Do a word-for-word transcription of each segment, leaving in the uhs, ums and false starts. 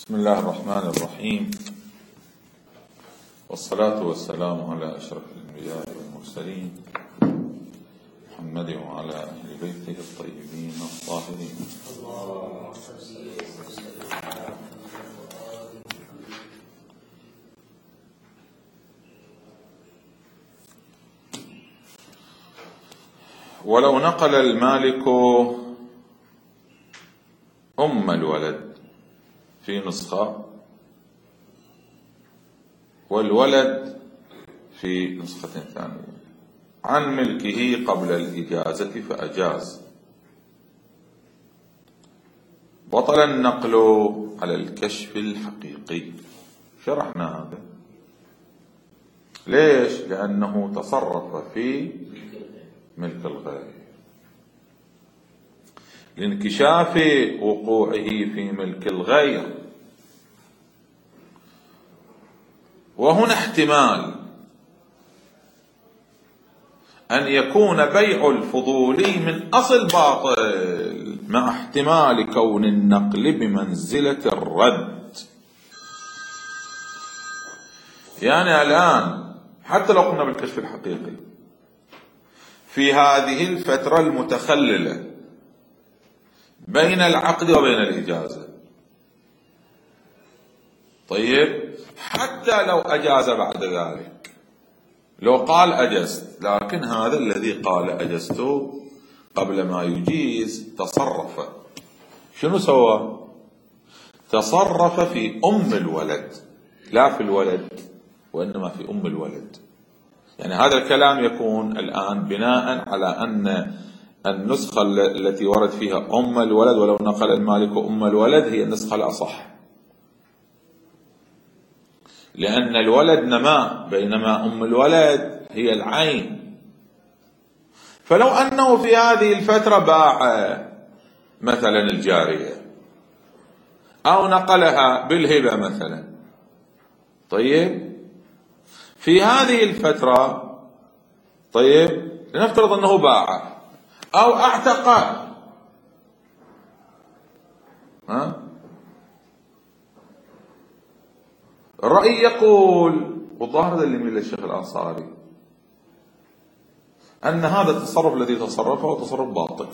بسم الله الرحمن الرحيم، والصلاة والسلام على أشرف الأنبياء والمرسلين محمد وعلى أهل بيته الطيبين الطاهرين. ولو نقل المالك أم الولد في نسخة والولد في نسخة ثانية عن ملكه قبل الإجازة فأجاز، بطل النقل على الكشف الحقيقي. شرحنا هذا. ليش؟ لأنه تصرف في ملك الغير، لانكشاف وقوعه في ملك الغير. وهنا احتمال أن يكون بيع الفضولي من أصل باطل، مع احتمال كون النقل بمنزلة الرد. يعني الآن حتى لو قمنا بالكشف الحقيقي في هذه الفترة المتخللة بين العقد وبين الإجازة، طيب حتى لو أجاز بعد ذلك، لو قال أجزت، لكن هذا الذي قال أجزت قبل ما يجيز تصرف. شنو سوى؟ تصرف في أم الولد، لا في الولد وإنما في أم الولد. يعني هذا الكلام يكون الآن بناء على أن النسخة التي ورد فيها أم الولد ولو نقل المالك أم الولد هي النسخة الأصح، لأن الولد نماء بينما أم الولد هي العين. فلو أنه في هذه الفترة باع مثلا الجارية أو نقلها بالهبة مثلا، طيب في هذه الفترة، طيب لنفترض أنه باع أو اعتق، ها؟ الرأي يقول، والظاهر اللي من الشيخ الأنصاري، أن هذا التصرف الذي تصرفه هو تصرف باطل.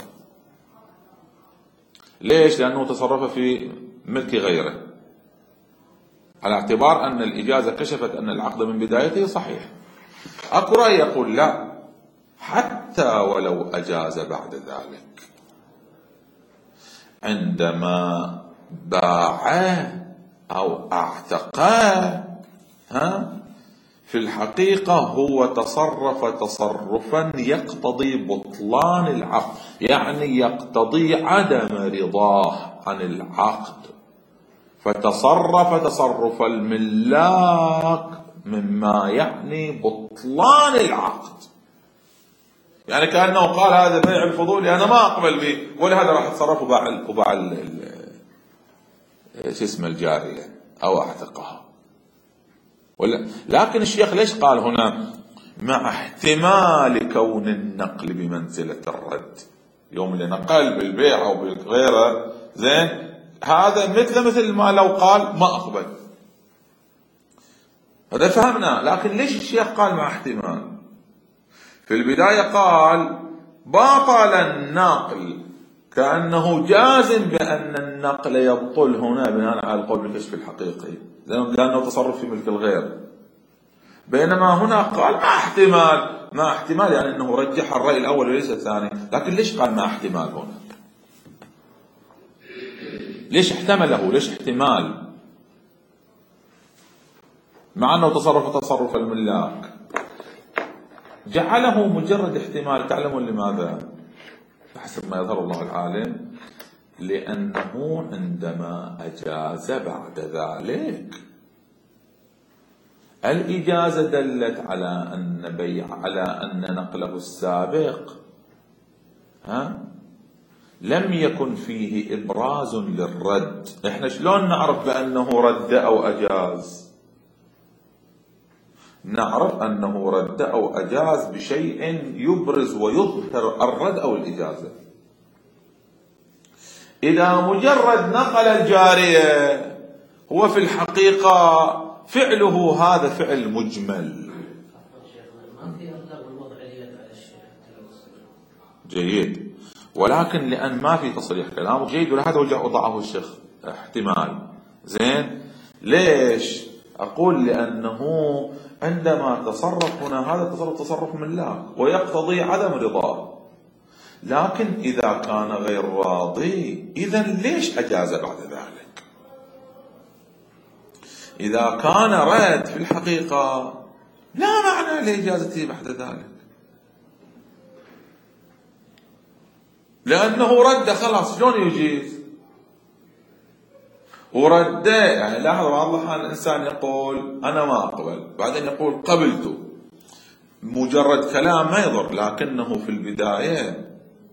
ليش؟ لأنه تصرف في ملك غيره، على اعتبار أن الإجازة كشفت أن العقد من بدايته صحيح. أكو رأي يقول لا، حتى ولو أجاز بعد ذلك، عندما باع أو اعتق، ها، في الحقيقة هو تصرف تصرفا يقتضي بطلان العقد، يعني يقتضي عدم رضاه عن العقد، فتصرف تصرف الملاك مما يعني بطلان العقد. يعني كأنه قال هذا بيع الفضولي أنا ما أقبل به، ولهذا راح اتصرف وباع وباع شو اسمه الجارية أو اعتقها. ولا لكن الشيخ ليش قال هنا مع احتمال كون النقل بمنزلة الرد؟ يوم اللي نقل بالبيع أو بالغيره، زين، هذا مثل مثل ما لو قال ما أقبل، هذا فهمنا. لكن ليش الشيخ قال مع احتمال؟ في البداية قال باطل النقل، كأنه جازم بأن النقل يبطل هنا بناء على القول بالكشف الحقيقي، لأنه تصرف في ملك الغير. بينما هنا قال مع احتمال، مع احتمال يعني أنه رجح الرأي الأول وليس الثاني. لكن ليش قال مع احتمال هنا؟ ليش احتمله؟ ليش احتمال مع أنه تصرف تصرف الملاك؟ جعله مجرد احتمال. تعلمون لماذا؟ حسب ما يظهر الله العالم، لأنه عندما أجاز بعد ذلك، الإجازة دلت على أن بيع على أن نقله السابق، ها، لم يكن فيه إبراز للرد. إحنا شلون نعرف بأنه رد أو أجاز؟ نعرف أنه رد أو أجاز بشيء يبرز ويظهر الرد أو الإجازة. إذا مجرد نقل الجارية هو في الحقيقة فعله هذا فعل مجمل. جيد، ولكن لأن ما في تصريح كلامه جيد، ولهذا وضعه الشيخ احتمال. زين، ليش؟ أقول لأنه عندما تصرف هنا هذا التصرف تصرف ملاك ويقتضي عدم رضاه، لكن إذا كان غير راضي إذن ليش أجاز بعد ذلك؟ إذا كان رد في الحقيقة لا معنى لإجازته بعد ذلك، لأنه رد خلاص. شلون يجيز؟ ورده يعني لاحظوا بعض الأحيان الإنسان يقول أنا ما أقبل، بعدين يقول قبلته، مجرد كلام ما يضر، لكنه في البداية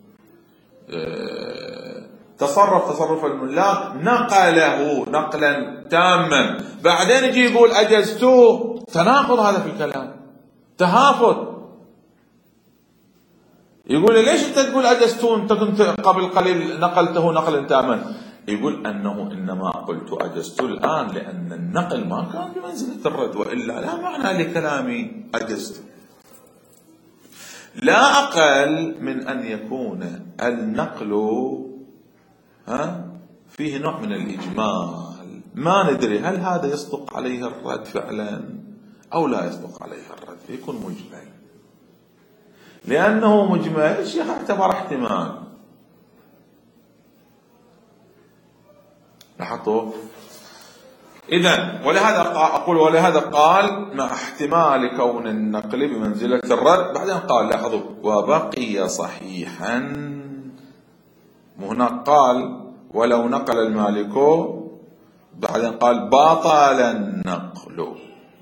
تصرف تصرف الملاك، نقله نقلا تاما، بعدين يجي يقول أجزتوه. تناقض هذا في الكلام، تهافت. يقول ليش انت تقول أجزتوه، انت كنت قبل قليل نقلته نقلا تاما. يقول أنه إنما قلت أجزت الآن لأن النقل ما كان بمنزلة الرد، وإلا لا معنى لكلامي أجزت. لا أقل من أن يكون النقل ها فيه نوع من الإجمال، ما ندري هل هذا يصدق عليه الرد فعلا أو لا يصدق عليه الرد، يكون مجمل. لأنه مجمل الشيخ اعتبر احتمال. لاحظتوا؟ إذن ولهذا أقول ولهذا قال مع احتمال كون النقل بمنزلة الرد، بعدين قال لاحظوا وبقي صحيحا. هنا قال ولو نقل المالك، بعدين قال باطل النقل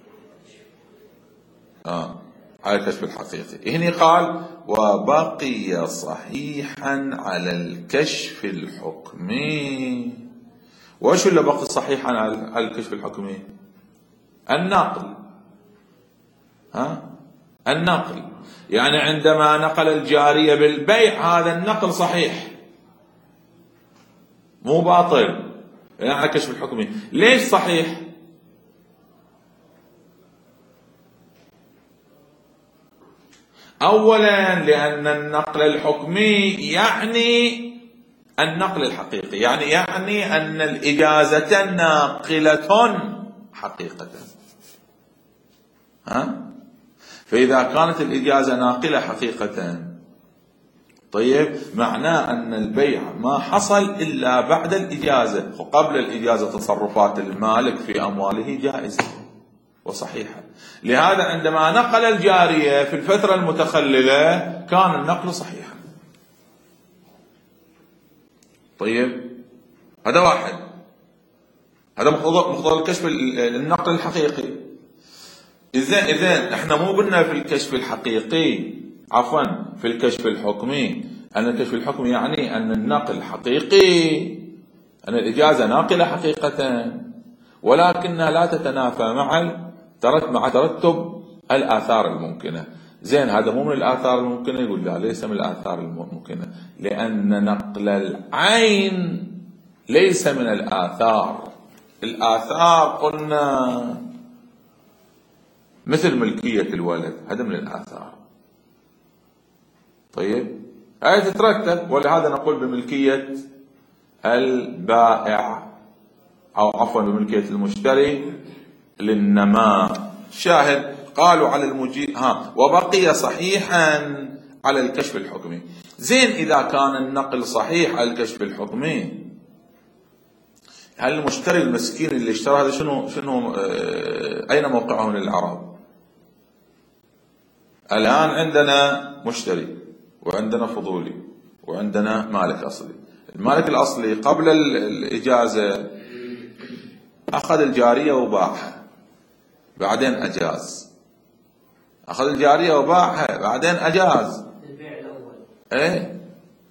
آه. على الكشف الحقيقي. هنا قال وبقي صحيحا على الكشف الحكمي. وش اللي بقي صحيحا على الكشف الحكمي؟ النقل. ها؟ النقل يعني عندما نقل الجارية بالبيع هذا النقل صحيح مو باطل، يعني على الكشف الحكمي. ليش صحيح؟ أولا لأن النقل الحكمي يعني النقل الحقيقي، يعني يعني أن الإجازة ناقلة حقيقة. ها؟ فإذا كانت الإجازة ناقلة حقيقة، طيب معناه أن البيع ما حصل إلا بعد الإجازة، وقبل الإجازة تصرفات المالك في أمواله جائزة وصحيحة. لهذا عندما نقل الجارية في الفترة المتخللة كان النقل صحيحا. طيب هذا واحد، هذا مقتضى الكشف النقل الحقيقي. إذا إذا احنا مو قلنا في الكشف الحقيقي، عفوا في الكشف الحكمي، أن الكشف الحكمي يعني أن النقل حقيقي، أن الإجازة ناقلة حقيقة، ولكنها لا تتنافى مع مع ترتب الآثار الممكنة. زين، هذا مو من الآثار الممكنة؟ يقول لا، ليس من الآثار الممكنة، لأن نقل العين ليس من الآثار. الآثار قلنا مثل ملكية الولد، هذا من الآثار. طيب هذه تترتب، ولهذا نقول بملكية البائع أو عفوا بملكية المشتري للنماء. شاهد قالوا على المجيء ها وبقي صحيحا على الكشف الحكمي. زين، إذا كان النقل صحيح على الكشف الحكمي، هل المشتري المسكين اللي اشترى هذا شنو شنو اه أين موقعه من الإعراب؟ الآن عندنا مشتري وعندنا فضولي وعندنا مالك أصلي. المالك الأصلي قبل الإجازة أخذ الجارية وباعها، بعدين أجاز. أخذ الجارية وباعها بعدين أجاز. البيع الأول إيه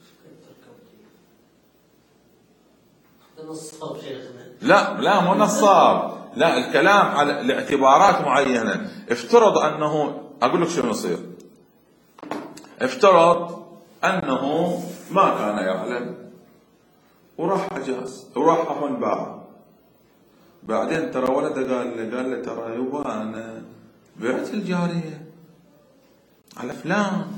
نصاب شيخنا. لا لا مو نصاب، لا الكلام على الاعتبارات معينة. افترض أنه أقول لك شو يصير. افترض أنه ما كان يعلم وراح أجاز وراح أهون باع، بعدين ترى ولده قال له قال له ترى يبا أنا بعت الجارية على فلان.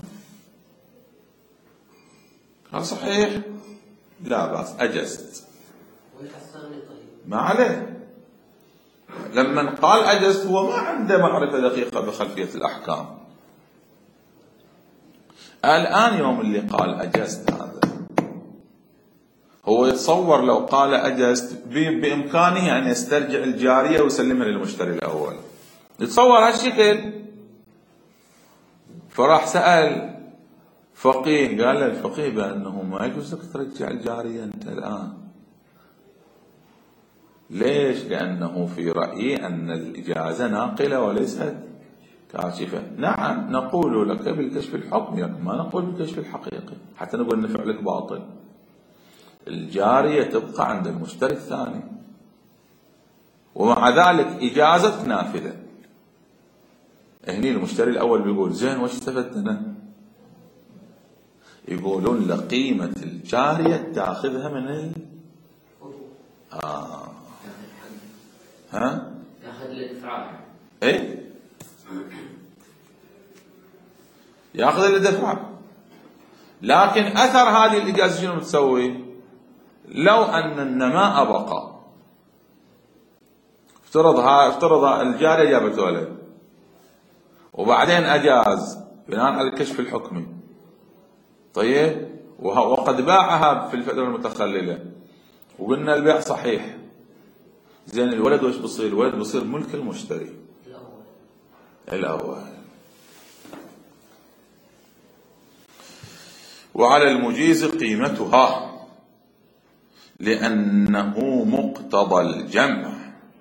قال صحيح؟ لا بأس أجزت. ما عليه. لما قال أجزت هو ما عنده معرفة دقيقة بخلفية الأحكام. الآن يوم اللي قال أجزت هذا هو يتصور لو قال أجزت بإمكانه أن يسترجع الجارية ويسلمها للمشتري الأول، يتصور هالشكل. فراح سأل فقيه، قال له الفقيه بأنه ما يجوز لك ترجع الجارية أنت الآن. ليش؟ لأنه في رأيي أن الإجازة ناقلة وليست كاشفة. نعم نقول لك بالكشف الحكمي لكن ما نقول بالكشف الحقيقي حتى نقول أن فعلك باطل. الجارية تبقى عند المشتري الثاني، ومع ذلك إجازتك نافذة. هني المشتري الأول بيقول زين وش استفدت أنا؟ يقولون لقيمة الجارية تاخذها من ال آه ها؟ ياخذ الدفع. إيه؟ ياخذ الدفع. لكن أثر هذه الإجازة شنو بتسوي؟ لو أن النماء بقى، افترض ها افترض الجارية جابت ولد وبعدين أجاز بناء على الكشف الحكمي، طيب وقد باعها في الفترة المتخللة وقلنا البيع صحيح، زين الولد وش بصير؟ الولد بصير ملك المشتري الأول. وعلى المجيز قيمتها لأنه مقتضى الجمع.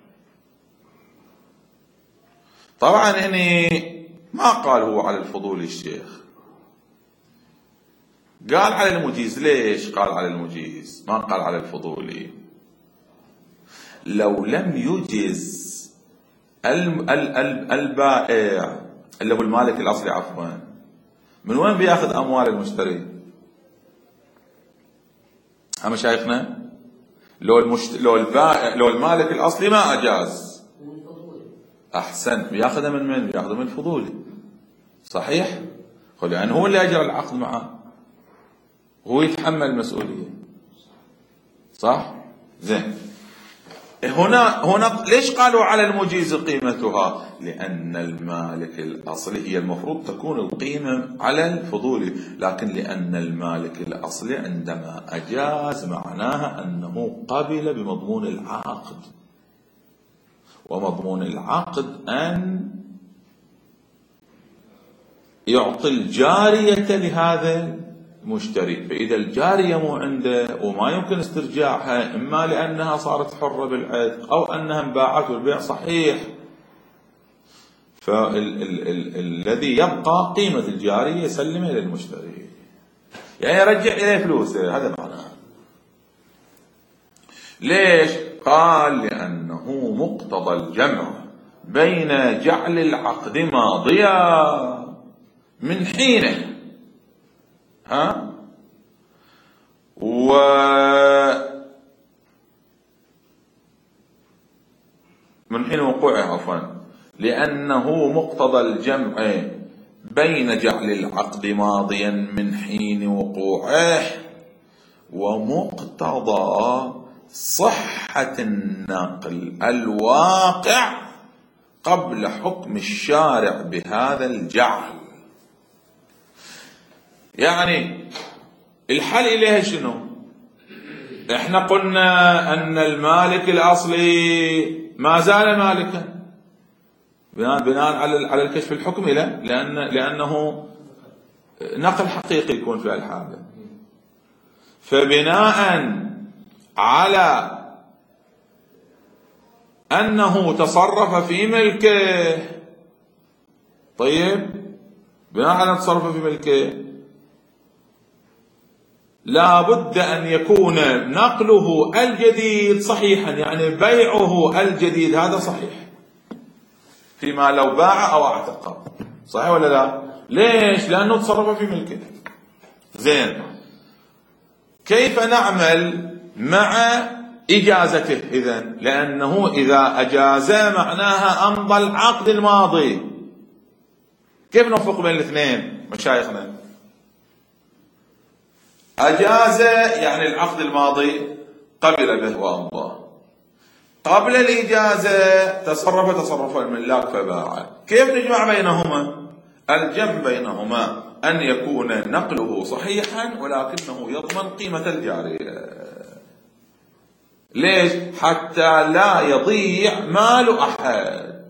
طبعا هني ما قال هو على الفضول الشيخ، قال على المجيز. ليش قال على المجيز ما قال على الفضولي؟ لو لم يجز البائع اللي هو المالك الأصلي عفوا، من وين بياخذ أموال المشتري؟ هم شايفنا لو المشت... لو البائع لو المالك الأصلي ما أجاز أحسن بياخذها من من؟ بياخذها من الفضولي. صحيح؟ لأن هو اللي أجرى العقد معه، هو يتحمل المسؤولية. صح؟ زين. هنا هنا ليش قالوا على المجيز قيمتها؟ لأن المالك الأصلي هي المفروض تكون القيمة على الفضولي، لكن لأن المالك الأصلي عندما أجاز معناها أنه قبل بمضمون العقد، ومضمون العقد أن يعطي الجارية لهذا المشتري. فإذا الجارية مو عنده وما يمكن استرجاعها، إما لأنها صارت حرة بالعتق أو أنها انباعت والبيع صحيح، فالذي يبقى قيمة الجارية يسلمها للمشتري، يعني يرجع إليه فلوسه. هذا معناه. ليش؟ قال لأنه مقتضى الجمع بين جعل العقد ماضيا من حينه ها و من حين وقوعه عفوا لأنه مقتضى الجمع بين جعل العقد ماضيا من حين وقوعه ومقتضى صحة النقل الواقع قبل حكم الشارع بهذا الجعل. يعني الحل إليها شنو؟ احنا قلنا أن المالك الأصلي ما زال مالكا بناء بناء على على الكشف الحكمي، لا لأن لأنه نقل حقيقي يكون في الحالة. فبناء على أنه تصرف في ملكه، طيب بناء على تصرف في ملكه لا بد أن يكون نقله الجديد صحيحا، يعني بيعه الجديد هذا صحيح فيما لو باع أو اعتق. صحيح ولا لا؟ ليش؟ لأنه تصرف في ملكه. زين، كيف نعمل مع إجازته إذن، لأنه إذا أجاز معناها أمضى العقد الماضي. كيف نوفق بين الاثنين مشايخنا؟ أجاز يعني العقد الماضي قبل به وأمضى، قبل الإجازة تصرف تصرف الملاك فباع. كيف نجمع بينهما؟ الجمع بينهما أن يكون نقله صحيحا ولكنه يضمن قيمة الجارية. ليش؟ حتى لا يضيع مال أحد.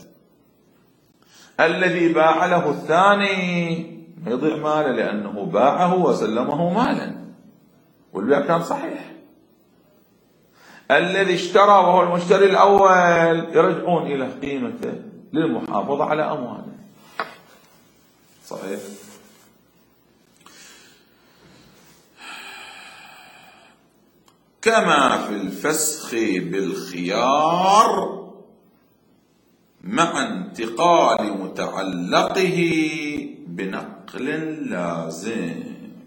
الذي باع له الثاني ما يضيع ماله لأنه باعه وسلمه مالا والبيع كان صحيح. الذي اشترى وهو المشتري الأول يرجعون إلى قيمته للمحافظة على أمواله. صحيح. كما في الفسخ بالخيار مع انتقال متعلقه بنقل لازم.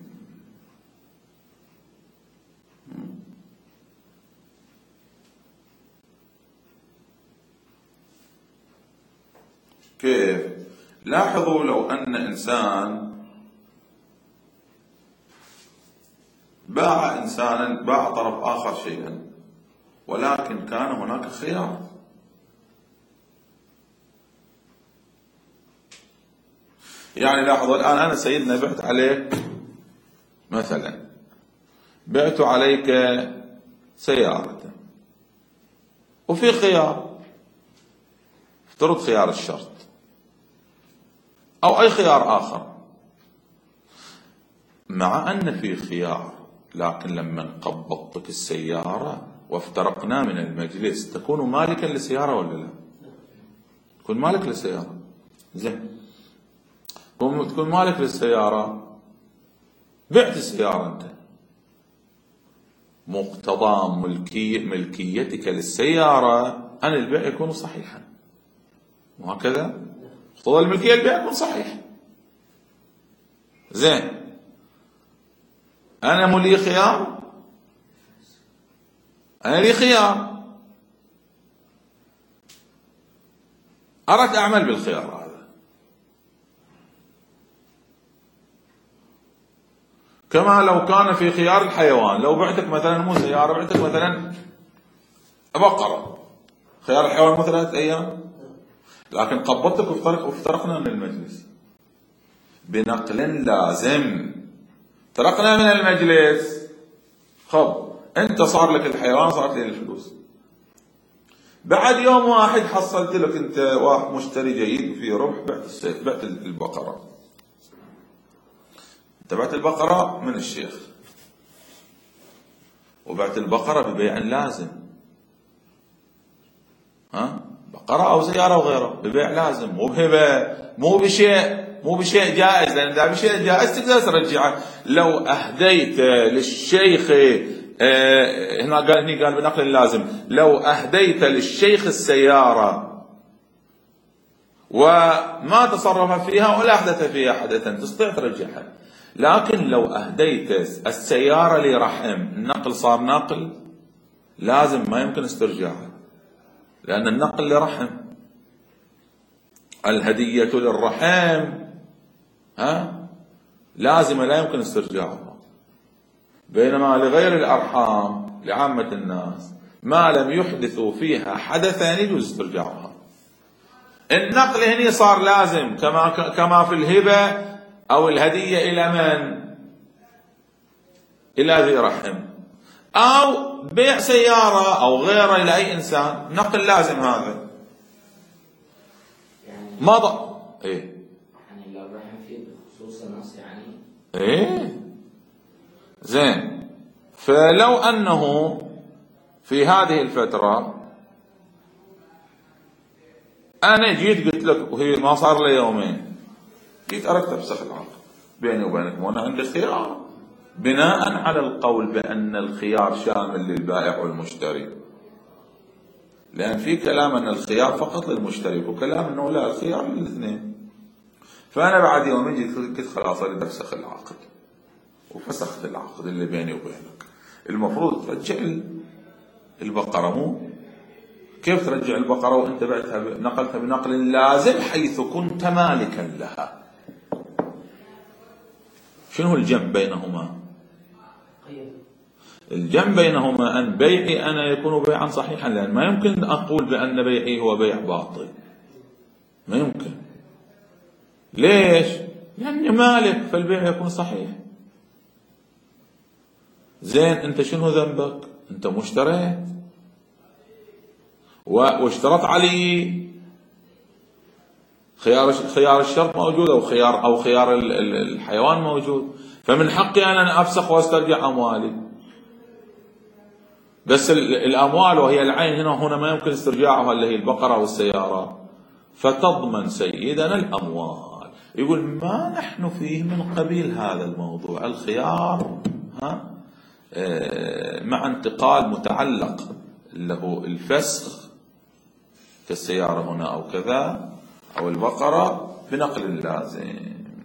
كيف؟ لاحظوا لو أن إنسان باع إنسانا باع طرف آخر شيئا ولكن كان هناك خيار. يعني لاحظوا الآن أنا سيدنا بعت عليك مثلا بعت عليك سيارة وفي خيار، افترض خيار الشرط أو أي خيار آخر، مع أن في خيار لكن لما قبضتك السيارة وافترقنا من المجلس تكون مالكا للسيارة ولا لا؟ تكون مالك للسيارة. زين، تكون مالك للسيارة، بعت السيارة أنت، مقتضى ملكية ملكيتك للسيارة أن البيع يكون صحيحا، وهكذا مقتضى الملكية البيع يكون صحيح. زين، أنا ملي خيار، أنا لي خيار، أردت أعمل بالخيار هذا. كما لو كان في خيار الحيوان، لو بعتك مثلا مو سيارة، بعتك مثلا بقرة، خيار الحيوان مو ثلاثة أيام، لكن قبضتك وافترقنا من المجلس بنقل لازم. ترقنا من المجلس، خب انت صار لك الحيوان، صارت لي الفلوس. بعد يوم واحد حصلت لك انت واحد مشتري جيد وفي ربح، بعت بعت البقرة. انت بعت البقرة من الشيخ وبعت البقرة ببيع لازم، ها، بقرة او سيارة وغيره ببيع لازم، مو بهبة، مو بشيء مو بشيء جائز، لأن إذا بشيء جائز تقدر ترجعه. لو أهديت للشيخ اه هنا قال هنا قال بنقل لازم، لو أهديت للشيخ السيارة وما تصرف فيها ولا أحدث فيها حدثا تستطيع ترجعها. لكن لو أهديت السيارة لرحم، النقل صار نقل لازم، ما يمكن استرجاعها، لأن النقل لرحم، الهدية للرحم ها لازم لا يمكن استرجاعها. بينما لغير الأرحام لعامة الناس ما لم يحدثوا فيها حدثا يجوز استرجاعها. النقل هنا صار لازم، كما كما في الهبة أو الهدية إلى من؟ إلى ذي رحم، أو بيع سيارة أو غيره إلى أي إنسان، نقل لازم هذا. مضى إيه يعني لو رحم فيه بخصوص النص يعني إيه زين. فلو أنه في هذه الفترة أنا جيت قلت لك وهي ما صار لي يومين، جيت أردت أفسخ العقد بيني وبينك وأنا عندي خيار، بناء على القول بأن الخيار شامل للبائع والمشتري، لأن في كلام أن الخيار فقط للمشتري وكلام أنه لا، الخيار للاثنين. فأنا بعد يومين جيت قلت خلاص أريد أفسخ العقد، وفسخت العقد اللي بيني وبينك. المفروض ترجع البقرة مو كيف ترجع البقرة وانت بعتها نقلتها بنقل لازم حيث كنت مالكا لها؟ شنو الجمع بينهما؟ الجمع بينهما أن بيعي أنا يكون بيعا صحيحا، لأن ما يمكن أقول بأن بيعي هو بيع باطل، ما يمكن. ليش؟ لأني مالك فالبيع يكون صحيح. زين أنت شنو ذنبك؟ أنت مشتريت واشترط علي خيار خيار الشرط موجود أو خيار أو خيار الحيوان موجود، فمن حقي أن أنا أفسخ واسترجع أموالي. بس الأموال وهي العين هنا هنا ما يمكن استرجاعها اللي هي البقرة والسيارة، فتضمن سيدنا الأموال. يقول ما نحن فيه من قبيل هذا الموضوع، الخيار ها مع انتقال متعلق له الفسخ كالسيارة هنا أو كذا أو البقرة بنقل لازم.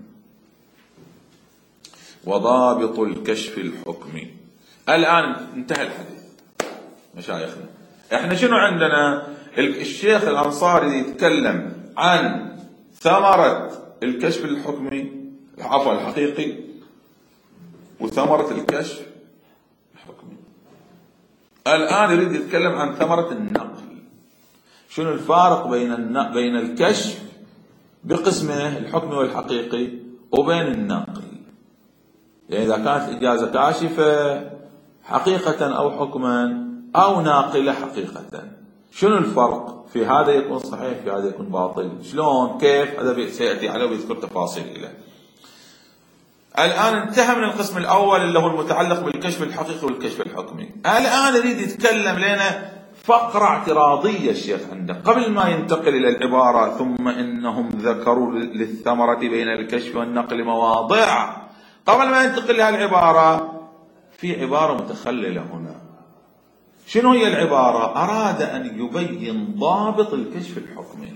وضابط الكشف الحكمي. الآن انتهى الحديث مشايخنا. احنا شنو عندنا؟ الشيخ الأنصاري يتكلم عن ثمرة الكشف الحكمي عفوا الحقيقي وثمرة الكشف الحكمي. الآن يريد يتكلم عن ثمرة النقل. شنو الفارق بين بين الكشف بقسمه الحكمي والحقيقي وبين النقل؟ يعني إذا كانت إجازة كاشفة حقيقة أو حكما أو ناقلة حقيقة، شنو الفرق؟ في هذا يكون صحيح في هذا يكون باطل. شلون؟ كيف؟ هذا سيأتي عليه ويذكر تفاصيل له. الآن انتهى من القسم الأول اللي هو المتعلق بالكشف الحقيقي والكشف الحكمي. الآن يريد يتكلم لنا فقرة اعتراضية الشيخ عنده قبل ما ينتقل إلى العبارة ثم إنهم ذكروا للثمرة بين الكشف والنقل مواضع. قبل ما ينتقل إلى العبارة في عبارة متخللة هنا. شنو هي العبارة؟ أراد أن يبين ضابط الكشف الحكمي.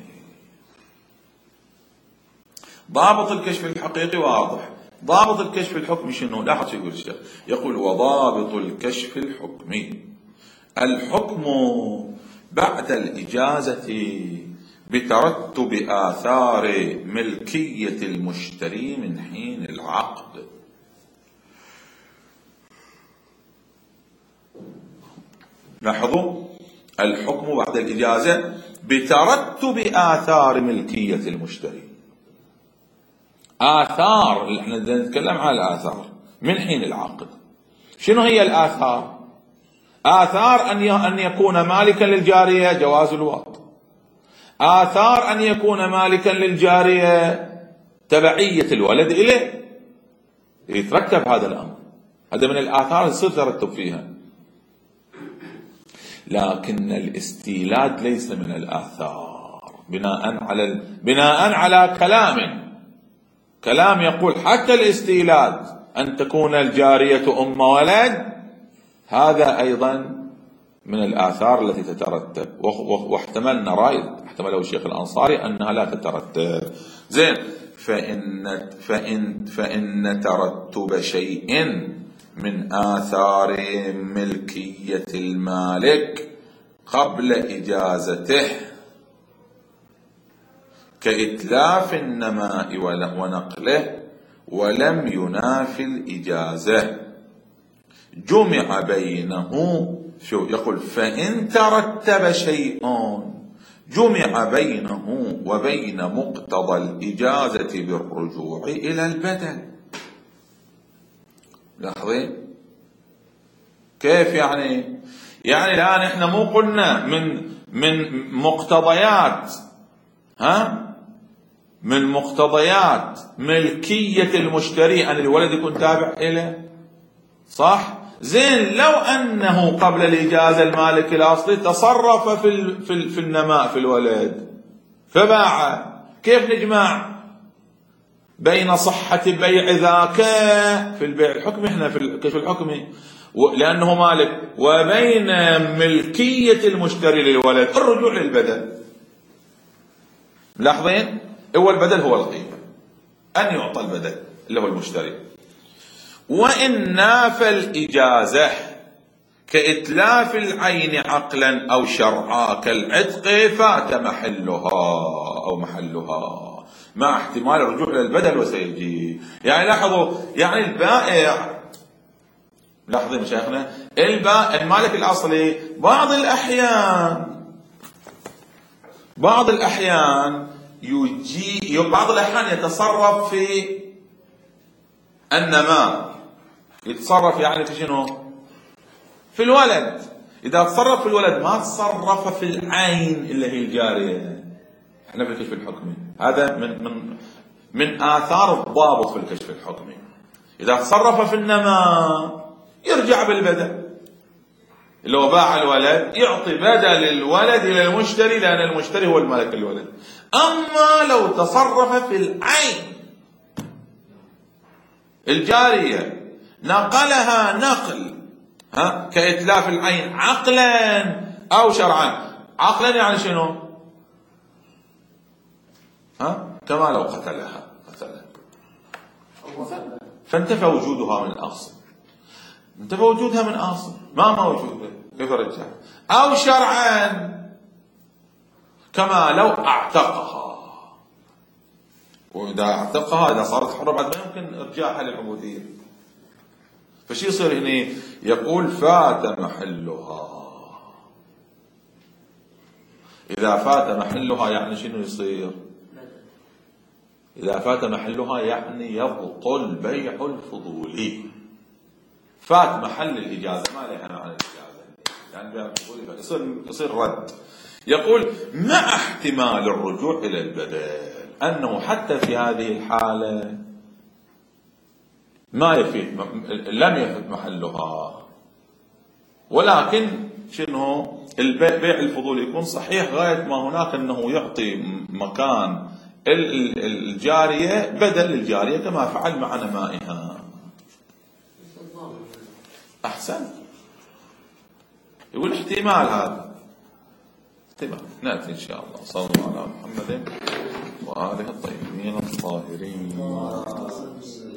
ضابط الكشف الحقيقي واضح، ضابط الكشف الحكمي شنو؟ لاحظ شو يقول الشيخ، يقول وضابط الكشف الحكمي الحكم بعد الإجازة بترتب آثار ملكية المشتري من حين العقد. لاحظوا الحكم بعد الإجازة بترتب آثار ملكية المشتري. آثار احنا نتكلم عن الآثار من حين العقد. شنو هي الآثار؟ آثار أن يكون مالكا للجارية جواز الوطء، آثار أن يكون مالكا للجارية تبعية الولد إليه، يترتب هذا الأمر، هذا من الآثار اللي يصير ترتب فيها. لكن الاستيلاد ليس من الآثار بناء على بناء على كلام كلام يقول حتى الاستيلاد أن تكون الجارية أم ولد، هذا أيضا من الآثار التي تترتب. واحتملنا رأي احتمله الشيخ الأنصاري أنها لا تترتب. زين، فإن فإن فإن ترتب شيء من آثار ملكية المالك قبل إجازته كإتلاف النماء ونقله ولم ينافي الإجازة جمع بينه. شو يقول؟ فإن ترتب شيء جمع بينه وبين مقتضى الإجازة بالرجوع إلى البدل. لاحظين كيف يعني؟ يعني الآن احنا مو قلنا من من مقتضيات ها من مقتضيات ملكية المشتري أن الولد يكون تابع إليه، صح؟ زين، لو أنه قبل الإجازة المالك الأصلي تصرف في في في النماء في الولد فباع، كيف نجمع بين صحة بيع ذاك في البيع الحكمي احنا في الكشف الحكمي لأنه مالك وبين ملكية المشتري للولد الرجوع للبدل؟ لاحظين؟ هو البدل هو القيمة، أن يعطى البدل اللي هو المشتري. وإن نافى الإجازة كإتلاف العين عقلا أو شرعا كالعتق فات محلها أو محلها مع احتمال الرجوع إلى البدل وسيجي. يعني لاحظوا، يعني البائع، لاحظوا يا مشايخنا، البائع المالك الأصلي بعض الأحيان بعض الأحيان يجي بعض الأحيان يتصرف في النماء، يتصرف يعني في شنو؟ في الولد. إذا تصرف في الولد ما تصرف في العين اللي هي الجارية. احنا في الكشف الحكمي هذا من من من آثار الضابط في الكشف الحكمي. إذا تصرف في النماء يرجع بالبدل، اللي هو باع الولد يعطي بدل الولد إلى المشتري، لأن المشتري هو المالك الولد. أما لو تصرف في العين الجارية نقلها نقل ها كإتلاف العين عقلا أو شرعا. عقلا يعني شنو؟ ها كما لو قتلها مثلا، فانتفى وجودها من الأصل، انتفى وجودها من أصل، ما موجودة، كيف رجع؟ أو شرعا كما لو اعتقها، وإذا اعتقها إذا صارت حرة بعد ما يمكن إرجاعها للعبودية. فشي يصير هنا؟ يقول فات محلها. إذا فات محلها يعني شنو يصير؟ إذا فات محلها يعني يبطل بيع الفضولي. فات محل الإجازة، ما لها معنى الإجازة، يعني بيع الفضولي يصير يصير رد. يقول مع احتمال الرجوع إلى البدل، أنه حتى في هذه الحالة ما يفيت، لم يفت محلها، ولكن شنو البيع الفضولي يكون صحيح غاية ما هناك أنه يعطي مكان الجارية بدل الجارية كما فعل مع نمائها. أحسن. يقول احتمال هذا احتمال. نأتي إن شاء الله. صلى الله على محمد وآله الطيبين الطاهرين.